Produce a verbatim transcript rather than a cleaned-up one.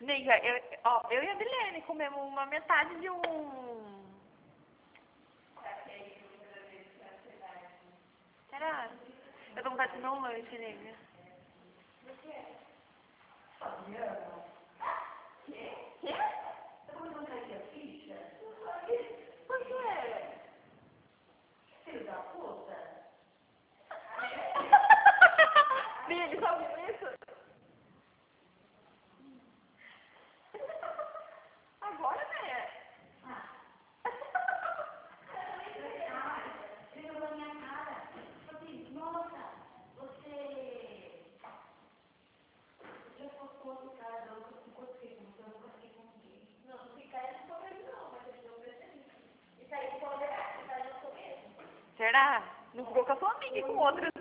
Miga, eu, ó, eu e a Vilene comemos uma metade de um... Será? Eu tô com vontade de comer um lanche, nega. Por quê? Fabiana? Quê? Quê? Você tá mandando aqui a ficha? Por quê? Filho da puta? Billy, só ouviu isso? Agora, né? Ah. Ele olhou na minha cara. Assim, nossa, você... Já fosse outro cara, eu não consegui com você, eu não consegui com ninguém. Não, não ficar ele não foi não, mas ele não percebi. Isso aí, isso aí eu sou mesmo. Será? Não ficou com a sua amiga e com outras.